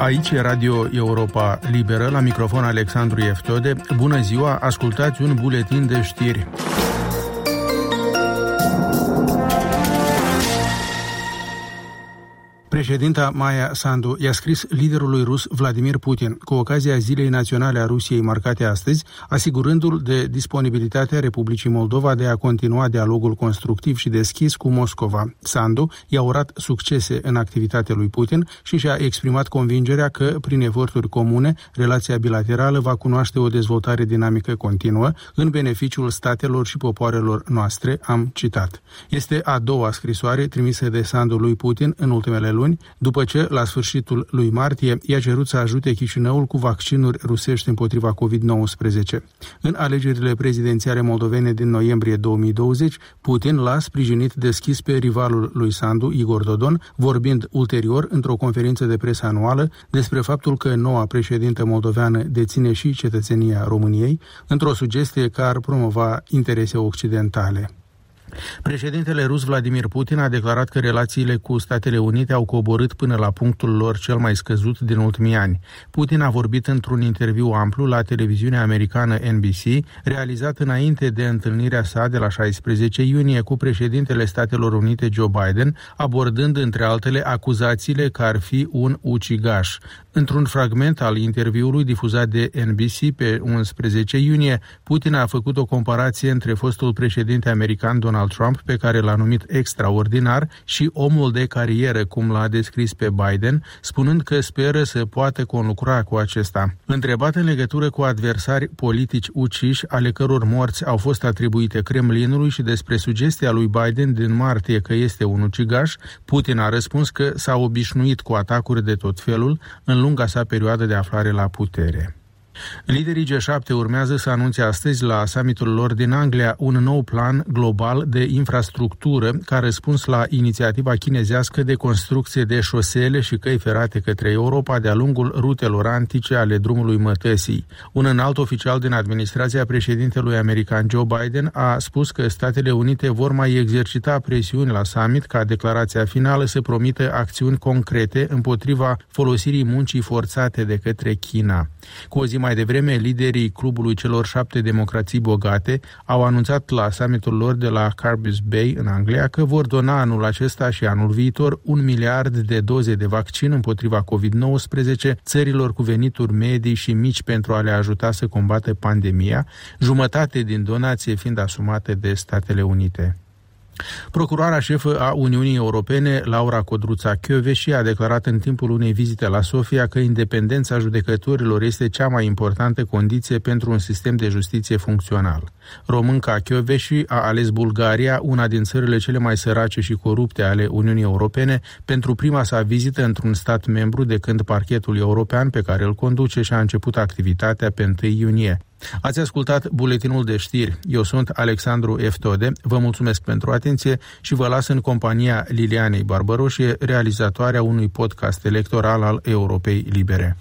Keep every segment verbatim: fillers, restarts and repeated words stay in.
Aici e Radio Europa Liberă, la microfon Alexandru Eftode. Bună ziua, ascultați un buletin de știri. Președinta Maia Sandu i-a scris liderului rus Vladimir Putin cu ocazia Zilei Naționale a Rusiei marcate astăzi, asigurându-l de disponibilitatea Republicii Moldova de a continua dialogul constructiv și deschis cu Moscova. Sandu i-a urat succese în activitatea lui Putin și și-a exprimat convingerea că, prin eforturi comune, relația bilaterală va cunoaște o dezvoltare dinamică continuă în beneficiul statelor și popoarelor noastre, am citat. Este a doua scrisoare trimisă de Sandu lui Putin în ultimele luni, după ce, la sfârșitul lui martie, i-a cerut să ajute Chișinăul cu vaccinuri rusești împotriva covid nouăsprezece. În alegerile prezidențiale moldovene din noiembrie două mii douăzeci, Putin l-a sprijinit deschis pe rivalul lui Sandu, Igor Dodon, vorbind ulterior într-o conferință de presă anuală despre faptul că noua președintă moldoveană deține și cetățenia României, într-o sugestie că ar promova interese occidentale. Președintele rus Vladimir Putin a declarat că relațiile cu Statele Unite au coborât până la punctul lor cel mai scăzut din ultimii ani. Putin a vorbit într-un interviu amplu la televiziunea americană N B C, realizat înainte de întâlnirea sa de la șaisprezece iunie cu președintele Statelor Unite Joe Biden, abordând între altele acuzațiile că ar fi un ucigaș. Într-un fragment al interviului difuzat de N B C pe unsprezece iunie, Putin a făcut o comparație între fostul președinte american Donald Trump, pe care l-a numit extraordinar, și omul de carieră, cum l-a descris pe Biden, spunând că speră să poată conlucra cu acesta. Întrebat în legătură cu adversari politici uciși, ale căror morți au fost atribuite Kremlinului, și despre sugestia lui Biden din martie că este un ucigaș, Putin a răspuns că s-a obișnuit cu atacuri de tot felul în lunga sa perioadă de aflare la putere. Liderii G șapte urmează să anunțe astăzi la summitul lor din Anglia un nou plan global de infrastructură ca răspuns la inițiativa chinezească de construcție de șosele și căi ferate către Europa de-a lungul rutelor antice ale drumului mătăsii. Un înalt oficial din administrația președintelui american Joe Biden a spus că Statele Unite vor mai exercita presiuni la summit ca declarația finală să promită acțiuni concrete împotriva folosirii muncii forțate de către China. Cu o zi mai devreme, liderii clubului celor șapte democrații bogate au anunțat la summitul lor de la Carbis Bay în Anglia că vor dona anul acesta și anul viitor un miliard de doze de vaccin împotriva covid nouăsprezece țărilor cu venituri medii și mici pentru a le ajuta să combată pandemia, jumătate din donație fiind asumate de Statele Unite. Procuroara șefă a Uniunii Europene, Laura Codruța-Kövesi, a declarat în timpul unei vizite la Sofia că independența judecătorilor este cea mai importantă condiție pentru un sistem de justiție funcțional. Românca Kövesi a ales Bulgaria, una din țările cele mai sărace și corupte ale Uniunii Europene, pentru prima sa vizită într-un stat membru de când parchetul european pe care îl conduce și-a început activitatea pe întâi iunie. Ați ascultat buletinul de știri. Eu sunt Alexandru Eftode. Vă mulțumesc pentru atenție și vă las în compania Lilianei Barbaroșie, realizatoarea unui podcast electoral al Europei Libere.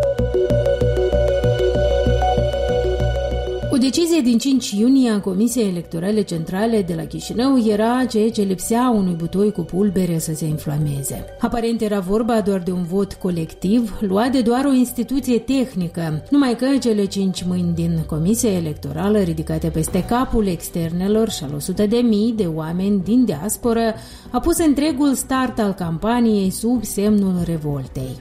O decizie din cinci iunie a Comisiei Electorale Centrale de la Chișinău era ceea ce lipsea unui butoi cu pulbere să se inflameze. Aparent era vorba doar de un vot colectiv, luat de doar o instituție tehnică, numai că cele cinci mâini din Comisia Electorală, ridicate peste capul externelor și al o sută de mii de oameni din diasporă, a pus întregul start al campaniei sub semnul revoltei.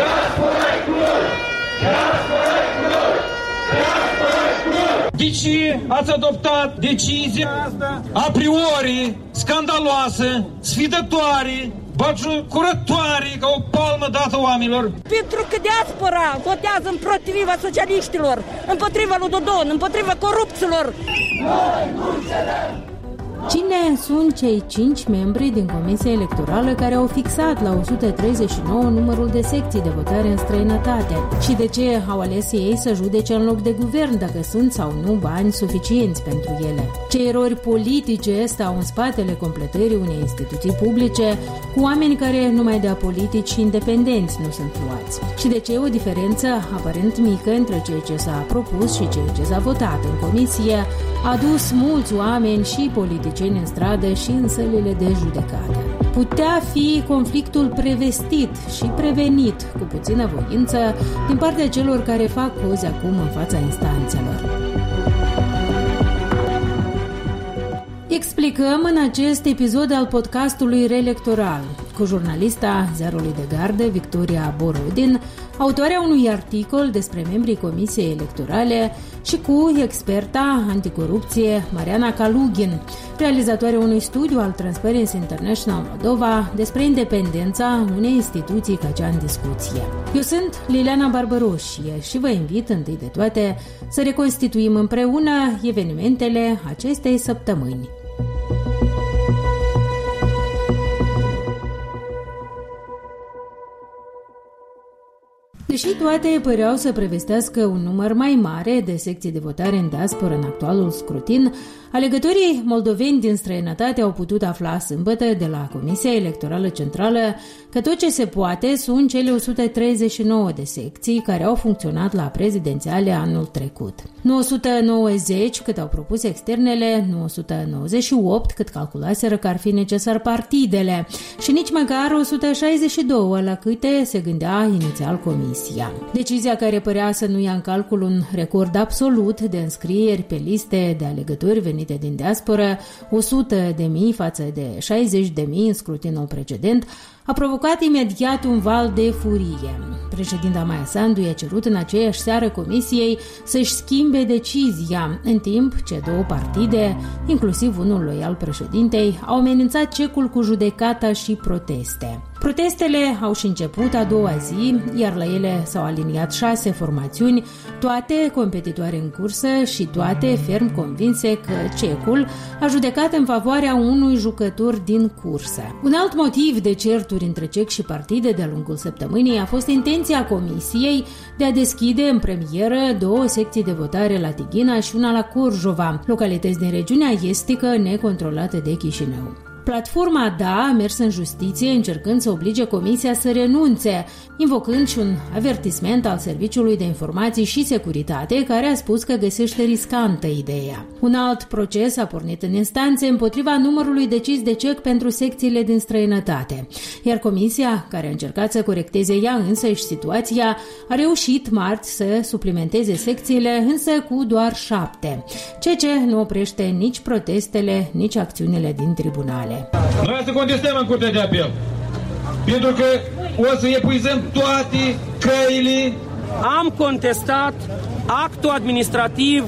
De ce ați adoptat decizia asta a priori scandaloasă, sfidătoare, bagiocurătoare, ca o palmă dată oamenilor? Pentru că diaspora votează împotriva socialiștilor, împotriva lui Dodon, împotriva corupților. Noi nu înțelegem! Cine sunt cei cinci membri din Comisia Electorală care au fixat la o sută treizeci și nouă numărul de secții de votare în străinătate? Și de ce au ales ei să judece în loc de guvern dacă sunt sau nu bani suficienți pentru ele? Ce erori politice stau în spatele completării unei instituții publice cu oameni care numai de apolitici și independenți nu sunt luați? Și de ce o diferență aparent mică între ceea ce s-a propus și ceea ce s-a votat în comisie a dus mulți oameni și politici în stradă și în sălile de judecată? putea fi conflictul prevestit și prevenit cu puțină voință din partea celor care fac cozi acum în fața instanțelor. Explicăm în acest episod al podcastului Reelectoral cu jurnalista Ziarului de Gardă, Victoria Borodin, autoarea unui articol despre membrii Comisiei Electorale și cu experta anticorupție Mariana Kalugin, realizatoarea unui studiu al Transparency International Moldova despre independența unei instituții ca cea în discuție. Eu sunt Liliana Barbăroșie și vă invit întâi de toate să reconstituim împreună evenimentele acestei săptămâni. Deși toate păreau să prevestească un număr mai mare de secții de votare în diasporă în actualul scrutin, alegătorii moldoveni din străinătate au putut afla sâmbătă de la Comisia Electorală Centrală că tot ce se poate sunt cele o sută treizeci și nouă de secții care au funcționat la prezidențiale anul trecut. Nu o sută nouăzeci cât au propus externele, nu o sută nouăzeci și opt cât calculaseră că ar fi necesar partidele și nici măcar o sută șaizeci și doi la câte se gândea inițial Comisia. Decizia care părea să nu ia în calcul un record absolut de înscrieri pe liste de alegători venite din diasporă, o sută de mii față de șaizeci de mii în scrutinul precedent, a provocat imediat un val de furie. Președinta Maia Sandu i-a cerut în aceeași seară Comisiei să-și schimbe decizia, în timp ce două partide, inclusiv unul loial președintei, au amenințat cecul cu judecata și proteste. Protestele au și început a doua zi, iar la ele s-au aliniat șase formațiuni, toate competitoare în cursă și toate ferm convinse că cecul a judecat în favoarea unui jucător din cursă. Un alt motiv de certuri între cec și partide de-a lungul săptămânii a fost intenția Comisiei de a deschide în premieră două secții de votare la Tighina și una la Corjova, localități din regiunea estică necontrolate de Chișinău. Platforma D A a mers în justiție încercând să oblige Comisia să renunțe, invocând și un avertisment al Serviciului de Informații și Securitate, care a spus că găsește riscantă ideea. Un alt proces a pornit în instanțe împotriva numărului decis de cec pentru secțiile din străinătate, iar Comisia, care a încercat să corecteze ea însăși situația, a reușit marți să suplimenteze secțiile, însă cu doar șapte, ceea ce nu oprește nici protestele, nici acțiunile din tribunale. Noi să contestăm în Curtea de Apel, pentru că o să epuizăm toate căile. Am contestat actul administrativ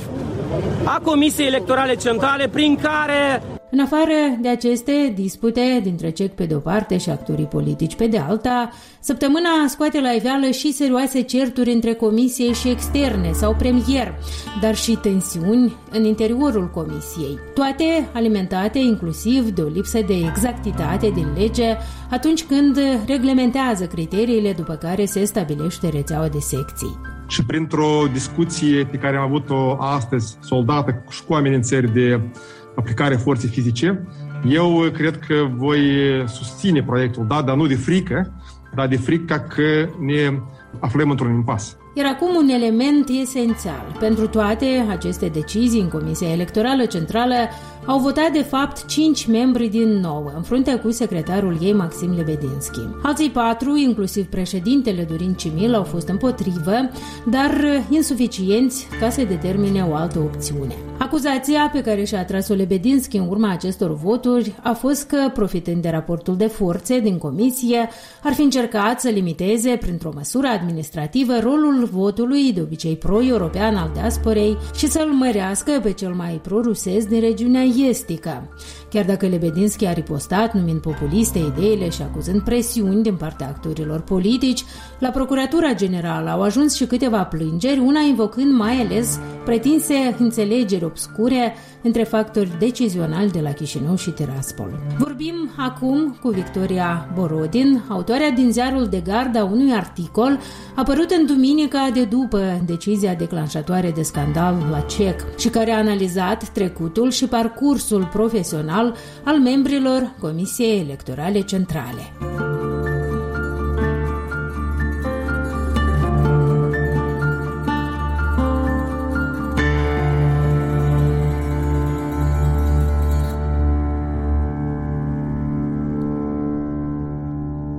a Comisiei Electorale Centrale prin care... În afară de aceste dispute dintre cec pe de-o parte și actorii politici pe de alta, săptămâna scoate la iveală și serioase certuri între comisie și externe sau premier, dar și tensiuni în interiorul comisiei. Toate alimentate inclusiv de o lipsă de exactitate din lege atunci când reglementează criteriile după care se stabilește rețeaua de secții. Și printr-o discuție pe care am avut-o astăzi, soldată și cu amenințări de aplicare forței fizice, eu cred că voi susține proiectul, da, dar nu de frică, dar de frică că ne aflăm într-un impas. Iar acum un element esențial. Pentru toate aceste decizii în Comisia Electorală Centrală au votat de fapt cinci membri din nouă, în frunte cu secretarul ei Maxim Lebedinski. Alții patru, inclusiv președintele Dorin Cimil, au fost împotrivă, dar insuficienți ca să determine o altă opțiune. Acuzația pe care și-a atras-o Lebedinski în urma acestor voturi a fost că, profitând de raportul de forțe din comisie, ar fi încercat să limiteze, printr-o măsură administrativă, rolul votului, de obicei pro-european al diasporei, și să-l mărească pe cel mai pro-rusesc din regiunea estică. Chiar dacă Lebedinski a ripostat numind populiste ideile și acuzând presiuni din partea actorilor politici, la Procuratura Generală au ajuns și câteva plângeri, una invocând mai ales pretinse înțelegeri obscure între factori decizionali de la Chișinău și Tiraspol. Vorbim acum cu Victoria Borodin, autoarea din Ziarul de Gardă a unui articol apărut în duminica de după decizia declanșatoare de scandal la cec și care a analizat trecutul și parcursul profesional al membrilor Comisiei Electorale Centrale.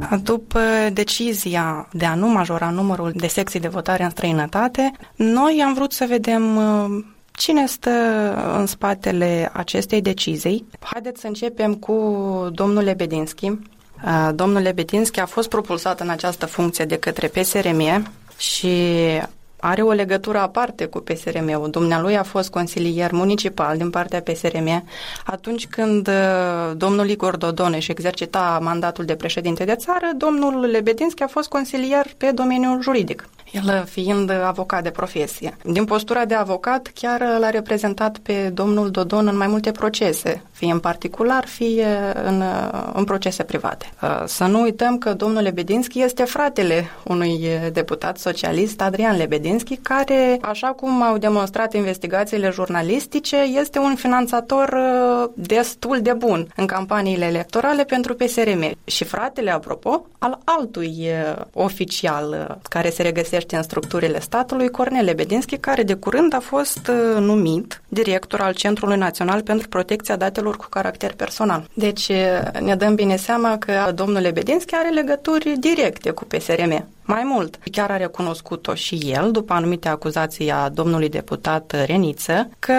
După decizia de a nu majora numărul de secții de votare în străinătate, noi am vrut să vedem cine stă în spatele acestei decizii. Haideți să începem cu domnul Lebedinski. Domnul Lebedinski a fost propulsat în această funcție de către P S R M și are o legătură aparte cu P S R M-ul. Dumnealui a fost consilier municipal din partea P S R M atunci când domnul Igor Dodon își exercita mandatul de președinte de țară, domnul Lebedinski a fost consilier pe domeniul juridic, el fiind avocat de profesie. Din postura de avocat chiar l-a reprezentat pe domnul Dodon în mai multe procese, fie în particular, fie în, în procese private. Să nu uităm că domnul Lebedinski este fratele unui deputat socialist, Adrian Lebedinski, care, așa cum au demonstrat investigațiile jurnalistice, este un finanțator destul de bun în campaniile electorale pentru P S R M. Și fratele, apropo, al altui oficial care se regăsește în structurile statului, Cornel Lebedinski, care de curând a fost numit director al Centrului Național pentru Protecția Datelor cu caracter personal. Deci ne dăm bine seama că domnul Lebedinski are legături directe cu P S R M. Mai mult, chiar a recunoscut-o și el, după anumite acuzații a domnului deputat Reniță, că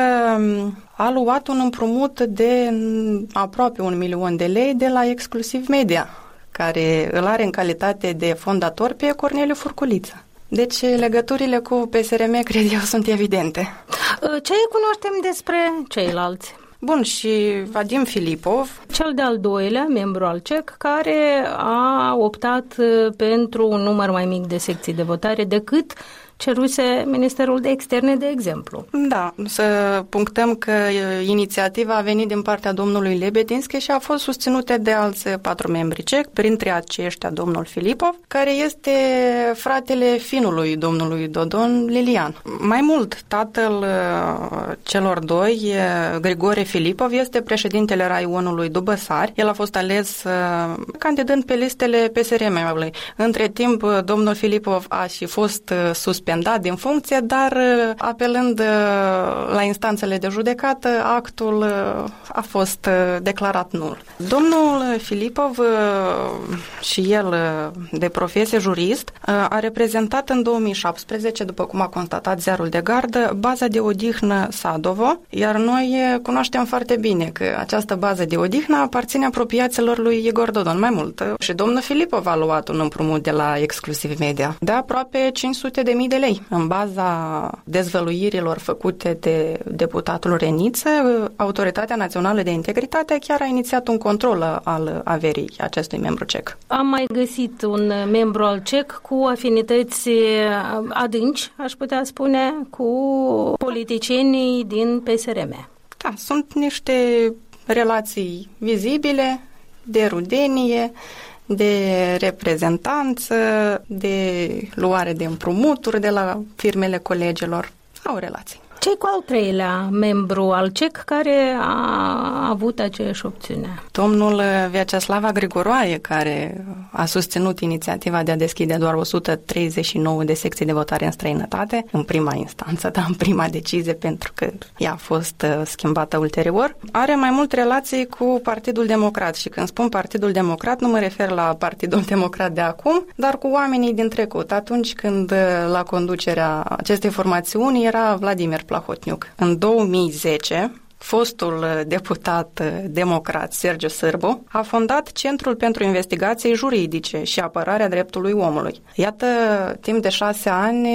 a luat un împrumut de aproape un milion de lei de la Exclusiv Media, care îl are în calitate de fondator pe Corneliu Furculiță. Deci legăturile cu P S R M, cred eu, sunt evidente. Ce cunoaștem despre ceilalți? Bun, și Vadim Filipov, cel de-al doilea membru al C E C, care a optat pentru un număr mai mic de secții de votare decât ceruse Ministerul de Externe, de exemplu. Da, să punctăm că inițiativa a venit din partea domnului Lebedinski și a fost susținută de alți patru membri C E C, printre aceștia domnul Filipov, care este fratele finului domnului Dodon, Lilian. Mai mult, tatăl celor doi, Grigore Filipov, este președintele raionului Dubăsari. El a fost ales candidând pe listele P S R M-ului. Între timp, domnul Filipov a și fost suspendat din funcție, dar apelând la instanțele de judecată, actul a fost declarat nul. Domnul Filipov, și el de profesie jurist, a reprezentat în două mii șaptesprezece, după cum a constatat Ziarul de Gardă, baza de odihnă Sadovo, iar noi cunoaștem foarte bine că această bază de odihnă aparține apropiaților lui Igor Dodon. Mai mult, și domnul Filipov a luat un împrumut de la Exclusiv Media de aproape cinci sute de mii de lei. În baza dezvăluirilor făcute de deputatul Reniță, Autoritatea Națională de Integritate chiar a inițiat un control al averii acestui membru C E C. Am mai găsit un membru al C E C cu afinități adânci, aș putea spune, cu politicienii din P S R M. Da, sunt niște relații vizibile, de rudenie, de reprezentanță, de luare de împrumuturi de la firmele colegilor. Au relații. Ce cu al treilea membru al C E C care a avut aceeași opțiune? Domnul Vyacheslava Grigoroaie, care a susținut inițiativa de a deschide doar o sută treizeci și nouă de secții de votare în străinătate, în prima instanță, dar în prima decizie, pentru că ea a fost schimbată ulterior, are mai mult relații cu Partidul Democrat. Și când spun Partidul Democrat, nu mă refer la Partidul Democrat de acum, dar cu oamenii din trecut, atunci când la conducerea acestei formațiuni era Vladimir Plahotniuc. În două mii zece, fostul deputat democrat Sergiu Sârbu a fondat Centrul pentru Investigații Juridice și Apărarea Dreptului Omului. Iată, timp de șase ani,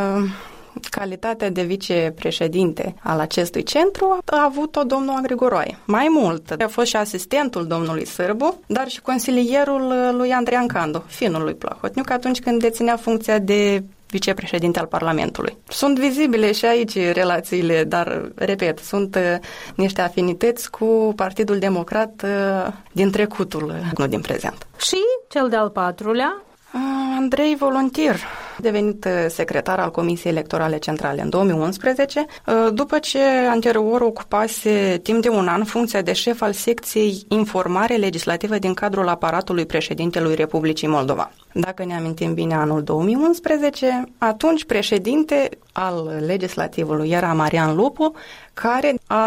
calitatea de vicepreședinte al acestui centru a avut-o domnul Grigoroaie. Mai mult, a fost și asistentul domnului Sârbu, dar și consilierul lui Andrian Candu, finul lui Plahotniuc, atunci când deținea funcția de vicepreședinte al Parlamentului. Sunt vizibile și aici relațiile, dar, repet, sunt uh, niște afinități cu Partidul Democrat uh, din trecutul, nu din prezent. Și cel de-al patrulea? Uh, Andrei Volontir, devenit secretar al Comisiei Electorale Centrale în două mii unsprezece, după ce anterior ocupase timp de un an funcția de șef al secției Informare Legislativă din cadrul aparatului președintelui Republicii Moldova. Dacă ne amintim bine, anul două mii unsprezece, atunci președinte al legislativului era Marian Lupu, care a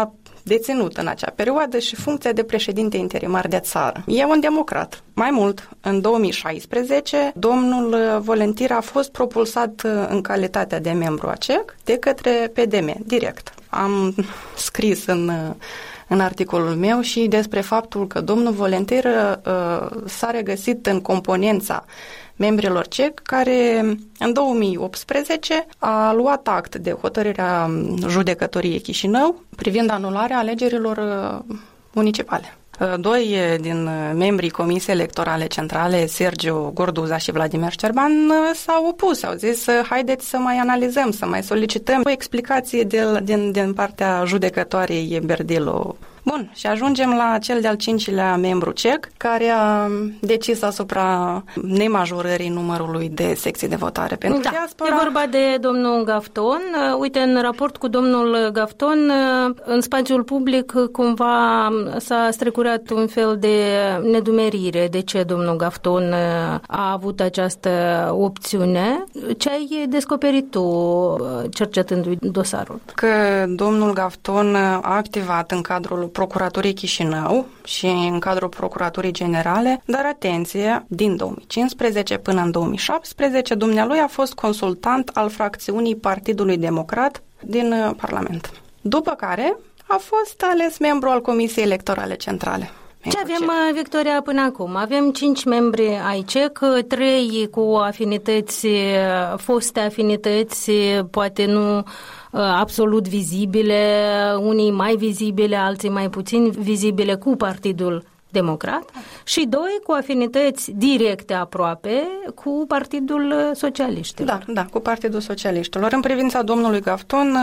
deținut în acea perioadă și funcția de președinte interimar de țară. E un democrat. Mai mult, în două mii șaisprezece, domnul Volentir a fost propulsat în calitatea de membru a C E C de către P D M, direct. Am scris în, în articolul meu și despre faptul că domnul Volentir uh, s-a regăsit în componența membrilor C E C, care în două mii optsprezece a luat act de hotărârea judecătoriei Chișinău privind anularea alegerilor municipale. Doi din membrii Comisiei Electorale Centrale, Sergiu Gorduza și Vladimir Șcerban, s-au opus, au zis haideți să mai analizăm, să mai solicităm o explicație de, din, din partea judecătoarei Berdilu. Bun, și ajungem la cel de-al cincilea membru C E C, care a decis asupra nemajorării numărului de secții de votare pentru da, diaspora. E vorba de domnul Gafton. Uite, în raport cu domnul Gafton, în spațiul public cumva s-a strecurat un fel de nedumerire de ce domnul Gafton a avut această opțiune. Ce ai descoperit tu cercetându-i dosarul? Că domnul Gafton a activat în cadrul Procuraturii Chișinău și în cadrul Procuraturii Generale, dar atenție, din două mii cincisprezece până în două mii șaptesprezece, dumnealui a fost consultant al fracțiunii Partidului Democrat din Parlament. După care a fost ales membru al Comisiei Electorale Centrale. Ce avem, Victoria, până acum? Avem cinci membri ai C E C, trei cu afinități, foste afinități, poate nu absolut vizibile, unii mai vizibile, alții mai puțin vizibile cu Partidul Democrat și doi cu afinități directe aproape cu Partidul Socialiștilor. Da, da, cu Partidul Socialiștilor. În privința domnului Gafton,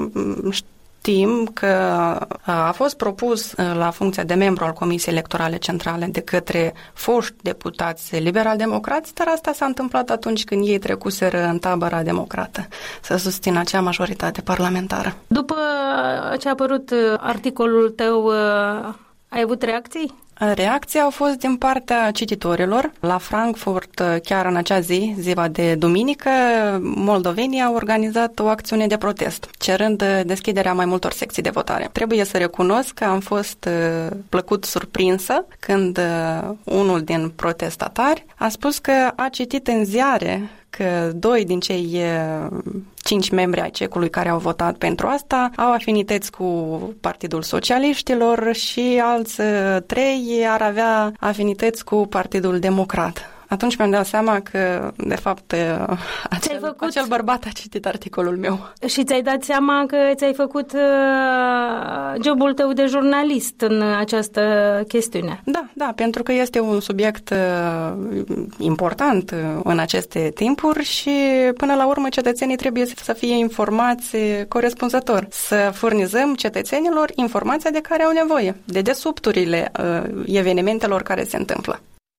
știm că a fost propus la funcția de membru al Comisiei Electorale Centrale de către foști deputați liberal-democrați, dar asta s-a întâmplat atunci când ei trecuseră în tabăra democrată să susțină acea majoritate parlamentară. După ce a apărut articolul tău, ai avut reacții? Reacții au fost din partea cititorilor. La Frankfurt, chiar în acea zi, ziua de duminică, moldovenii au organizat o acțiune de protest, cerând deschiderea mai multor secții de votare. Trebuie să recunosc că am fost plăcut surprinsă când unul din protestatari a spus că a citit în ziare că doi din cei cinci membri ai C E C-ului care au votat pentru asta au afinități cu Partidul Socialiștilor și alți trei ar avea afinități cu Partidul Democrat. Atunci mi-am dat seama că, de fapt, acel, făcut... acel bărbat a citit articolul meu. Și ți-ai dat seama că ți-ai făcut uh, jobul tău de jurnalist în această chestiune. Da, da, pentru că este un subiect uh, important uh, în aceste timpuri și, până la urmă, cetățenii trebuie să fie informați corespunzător. Să furnizăm cetățenilor informația de care au nevoie, de dedesubturile uh, evenimentelor care se întâmplă.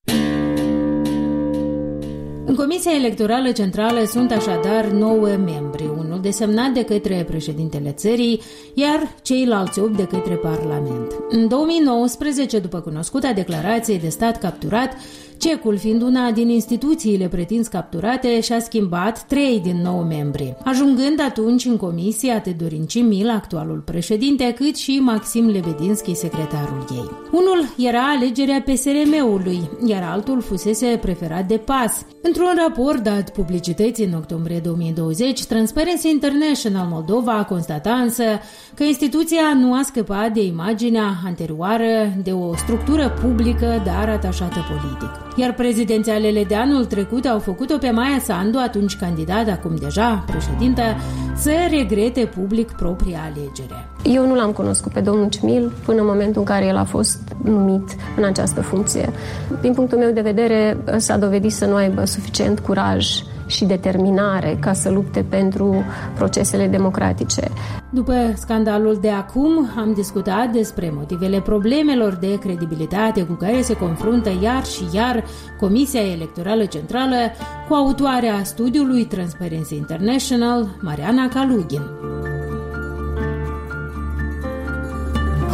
În Comisia Electorală Centrală sunt așadar nouă membri, unul desemnat de către președintele țării, iar ceilalți opt de către Parlament. În două mii nouăsprezece, după cunoscuta declarație de stat capturat, C E C-ul, fiind una din instituțiile pretins capturate, și-a schimbat trei din nouă membri, ajungând atunci în comisie atât Dorin Cimil, actualul președinte, cât și Maxim Lebedinski, secretarul ei. Unul era alegerea P S R M-ului, iar altul fusese preferat de P A S. Într-un raport dat publicității în octombrie două mii douăzeci, Transparency International Moldova a constatat însă că instituția nu a scăpat de imaginea anterioară de o structură publică, dar atașată politic. Iar prezidențialele de anul trecut au făcut-o pe Maia Sandu, atunci candidat, acum deja președintă, să regrete public propria alegere. Eu nu l-am cunoscut pe domnul Cimil până în momentul în care el a fost numit în această funcție. Din punctul meu de vedere, s-a dovedit să nu aibă suficient curaj și determinare ca să lupte pentru procesele democratice. După scandalul de acum, am discutat despre motivele problemelor de credibilitate cu care se confruntă iar și iar Comisia Electorală Centrală cu autoarea studiului Transparency International, Mariana Kalugin.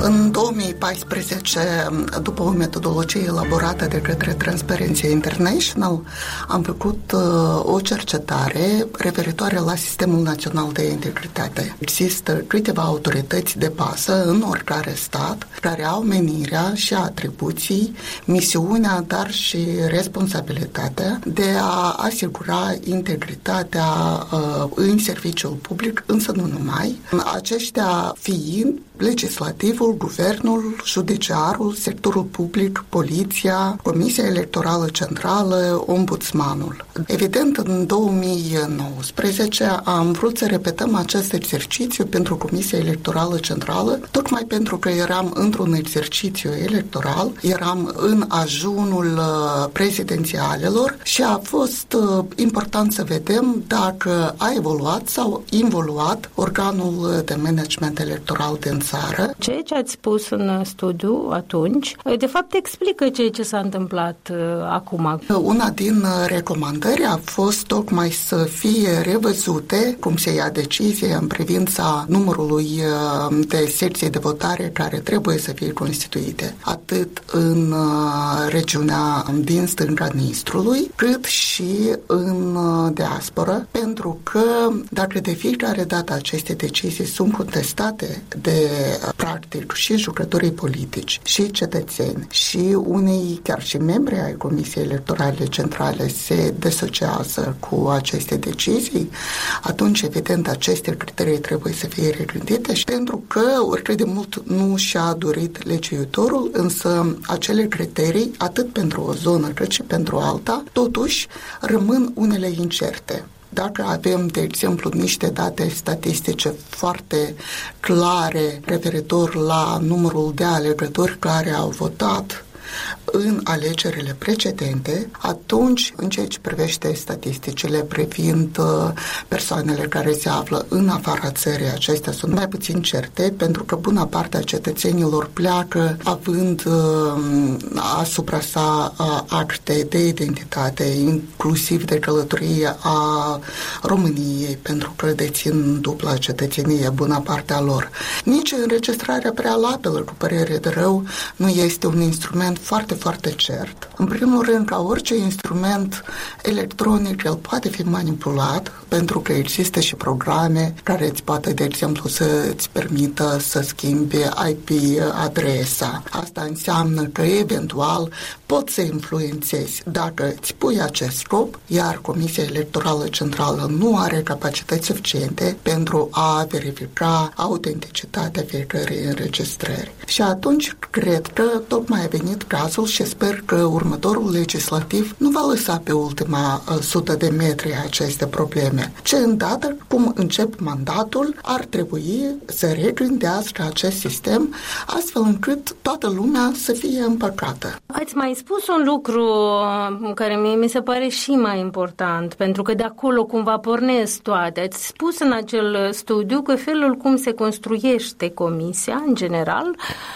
În două mii paisprezece, după o metodologie elaborată de către Transparency International, am făcut uh, o cercetare referitoare la Sistemul Național de Integritate. Există câteva autorități de bază în oricare stat care au menirea și atribuții, misiunea, dar și responsabilitatea de a asigura integritatea uh, în serviciul public, însă nu numai. Aceștia fiind legislativul, guvernul, judiciarul, sectorul public, poliția, Comisia Electorală Centrală, ombudsmanul. Evident, în două mii nouăsprezece am vrut să repetăm acest exercițiu pentru Comisia Electorală Centrală, tocmai pentru că eram într-un exercițiu electoral, eram în ajunul prezidențialelor și a fost important să vedem dacă a evoluat sau involuat organul de management electoral din țară. Ceea ce ați spus în studiu atunci, de fapt explică ceea ce s-a întâmplat uh, acum. Una din recomandări a fost tocmai să fie revăzute cum se ia decizie în privința numărului de secții de votare care trebuie să fie constituite, atât în uh, regiunea din stânga Nistrului, cât și în uh, diasporă, pentru că dacă de fiecare dată aceste decizii sunt contestate de practic și jucătorii politici și cetățeni și unei chiar și membri ai Comisiei Electorale Centrale se desociază cu aceste decizii, atunci evident aceste criterii trebuie să fie regândite și pentru că oricât de mult nu și-a dorit legiuitorul, însă acele criterii, atât pentru o zonă cât și pentru alta, totuși rămân unele incerte. Dacă avem, de exemplu, niște date statistice foarte clare referitor la numărul de alegători care au votat în alegerile precedente, atunci, în ceea ce privește statisticile privind persoanele care se află în afara țării, acestea sunt mai puțin certe, pentru că bună parte a cetățenilor pleacă având asupra sa acte de identitate, inclusiv de călătorie a României, pentru că dețin dubla cetățenie, bună parte a lor. Nici înregistrarea prealabilă, cu părere de rău, nu este un instrument foarte, foarte cert. În primul rând, ca orice instrument electronic, el poate fi manipulat, pentru că există și programe care îți poate, de exemplu, să îți permită să schimbi I P adresa. Asta înseamnă că, eventual, poți să influențezi dacă îți pui acest scop, iar Comisia Electorală Centrală nu are capacități suficiente pentru a verifica autenticitatea fiecărei înregistrări. Și atunci, cred că tocmai a venit cazul și sper că următorul legislativ nu va lăsa pe ultima uh, sută de metri aceste probleme. Ce îndată cum încep mandatul, ar trebui să regândească acest sistem astfel încât toată lumea să fie împăcată. Ați mai spus un lucru care mie mi se pare și mai important, pentru că de acolo cumva pornesc toate. Ați spus în acel studiu că felul cum se construiește comisia, în general,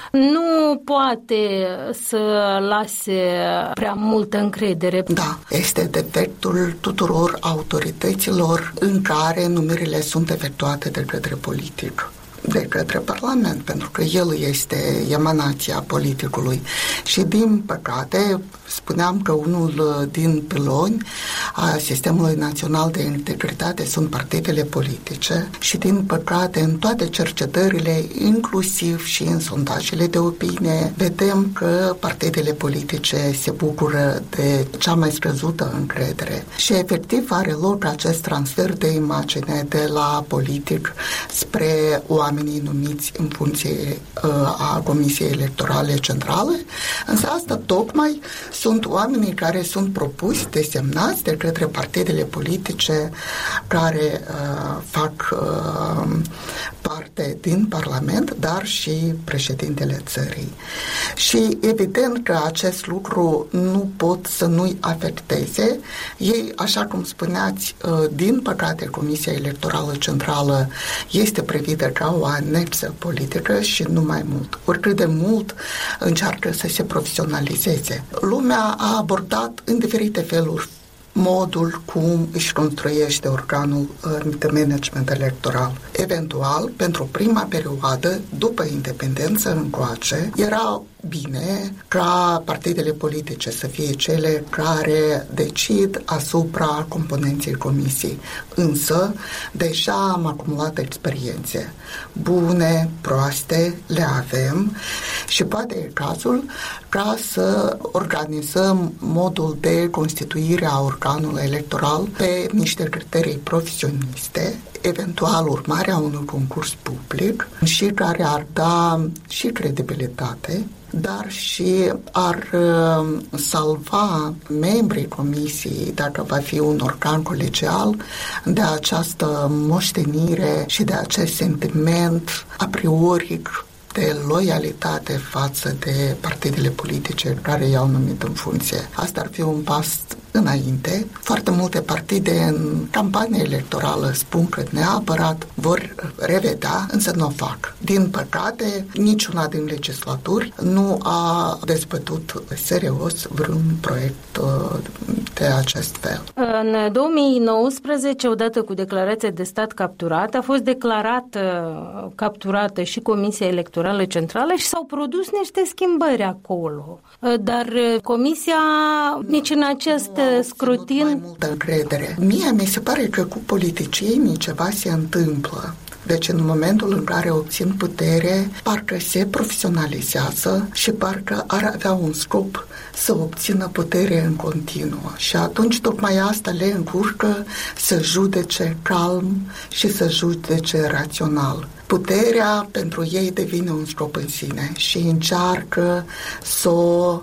nu poate să lase prea multă încredere. Da, este defectul tuturor autorităților în care numirile sunt efectuate de către politic, de către Parlament, pentru că el este emanația politicului. Și din păcate, spuneam că unul din piloni a Sistemului Național de Integritate sunt partidele politice și din păcate în toate cercetările, inclusiv și în sondajele de opinie, vedem că partidele politice se bucură de cea mai scăzută încredere și efectiv are loc acest transfer de imagine de la politic spre oamenii numiți în funcție uh, a Comisiei Electorale Centrale, însă asta tocmai sunt oamenii care sunt propuși, desemnați de către partidele politice care uh, fac uh, parte din Parlament, dar și președintele țării. Și evident că acest lucru nu pot să nu-i afecteze. Ei, așa cum spuneați, uh, din păcate Comisia Electorală Centrală este privită ca o anexă politică și nu mai mult. Oricât de mult încearcă să se profesionalizeze. Lumea a abordat în diferite feluri modul cum își construiește organul de management electoral. Eventual, pentru prima perioadă, după independență încoace, era bine ca partidele politice să fie cele care decid asupra componenței comisiei. Însă, deja am acumulat experiențe bune, proaste, le avem și poate e cazul ca să organizăm modul de constituire a organului electoral pe niște criterii profesioniste, eventual urmarea unui concurs public și care ar da și credibilitate, dar și ar uh, salva membrii comisiei, dacă va fi un organ colegial, de această moștenire și de acest sentiment a priori de loialitate față de partidele politice care i-au numit în funcție. Asta ar fi un pas înainte. Foarte multe partide în campanie electorală spun că neapărat vor revedea, însă nu o fac. Din păcate, niciuna din legislaturi nu a dezbătut serios vreun proiect de acest fel. În două mii nouăsprezece, odată cu declarația de stat capturată, a fost declarată capturată și Comisia Electorală Centrală și s-au produs niște schimbări acolo. Dar Comisia nici în acest scrutin... Mai multă încredere. Mie mi se pare că cu politicienii ceva se întâmplă. Deci în momentul în care obțin putere, parcă se profesionalizează și parcă ar avea un scop să obțină putere în continuă. Și atunci tocmai asta le încurcă să judece calm și să judece rațional. Puterea pentru ei devine un scop în sine și încearcă să o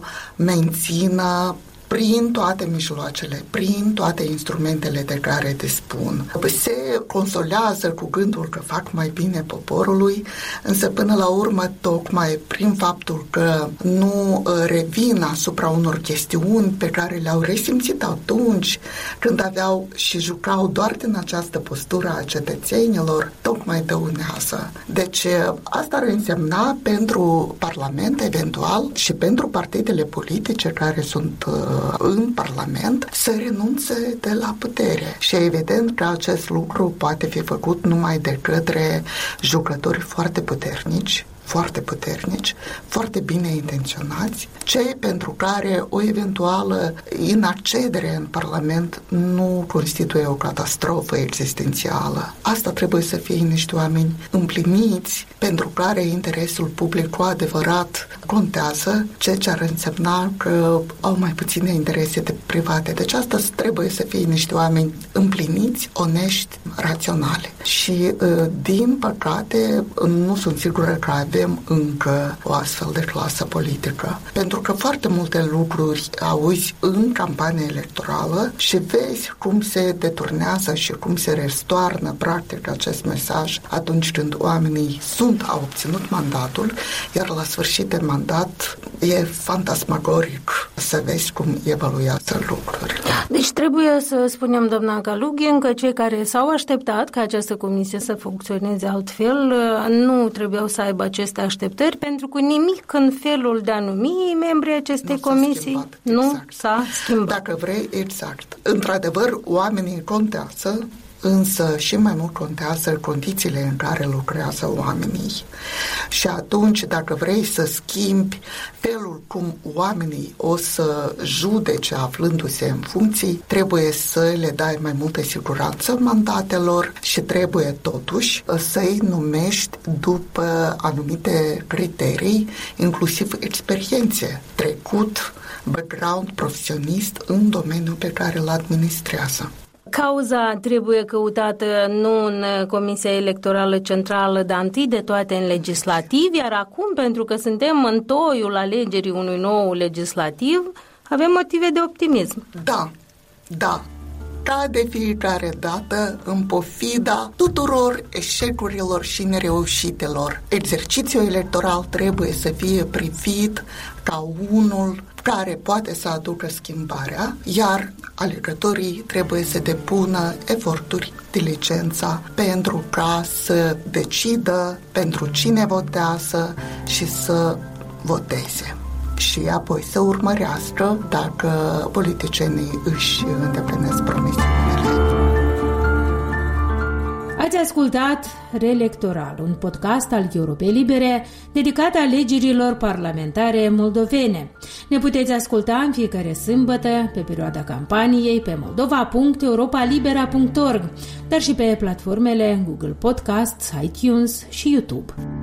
mențină prin toate mijloacele, prin toate instrumentele de care dispun. Se consolează cu gândul că fac mai bine poporului, însă până la urmă, tocmai prin faptul că nu revin asupra unor chestiuni pe care le-au resimțit atunci când aveau și jucau doar din această postură a cetățenilor, tocmai dăunează. Deci asta ar însemna pentru Parlament, eventual, și pentru partidele politice care sunt în Parlament să renunțe de la putere. Și evident că acest lucru poate fi făcut numai de către jucători foarte puternici, foarte puternici, foarte bine intenționați, cei pentru care o eventuală inaccedere în Parlament nu constituie o catastrofă existențială. Asta trebuie să fie niște oameni împliniți, pentru care interesul public cu adevărat contează, ceea ce ar însemna că au mai puține interese de private. Deci asta trebuie să fie niște oameni împliniți, onești, raționali. Și, din păcate, nu sunt sigură că avem încă o astfel de clasă politică. Pentru că foarte multe lucruri auzi în campanie electorală și vezi cum se deturnează și cum se restoarnă practic acest mesaj atunci când oamenii sunt, au obținut mandatul, iar la sfârșit de mandat e fantasmagoric să vezi cum evaluează lucrurile. Deci trebuie să spunem, doamna Kalugin, că cei care s-au așteptat ca această comisie să funcționeze altfel nu trebuiau să aibă aceste așteptări, pentru că nimic în felul de a numi membrii acestei nu comisii s-a nu exact. s-a schimbat. Dacă vrei, exact. Într-adevăr, oamenii contează, însă și mai mult contează condițiile în care lucrează oamenii. Și atunci, dacă vrei să schimbi felul cum oamenii o să judece aflându-se în funcții, trebuie să le dai mai multă siguranță mandatelor și trebuie totuși să-i numești după anumite criterii, inclusiv experiențe, trecut, background profesionist în domeniul pe care îl administrează. Cauza trebuie căutată nu în Comisia Electorală Centrală, dar întâi de toate în legislativ, iar acum, pentru că suntem în toiul alegerii unui nou legislativ, avem motive de optimism. Da, da. Ca de fiecare dată, în pofida tuturor eșecurilor și nereușitelor, exercițiul electoral trebuie să fie privit ca unul care poate să aducă schimbarea, iar alegătorii trebuie să depună eforturi, diligența, pentru ca să decidă pentru cine votează și să voteze. și apoi să urmărească dacă politicienii își îndeplinesc promisiunile. Ați ascultat Reelectoral, un podcast al Europei Libere dedicat alegerilor parlamentare moldovene. Ne puteți asculta în fiecare sâmbătă pe perioada campaniei pe moldova punct europa libera punct org, dar și pe platformele Google Podcasts, iTunes și YouTube.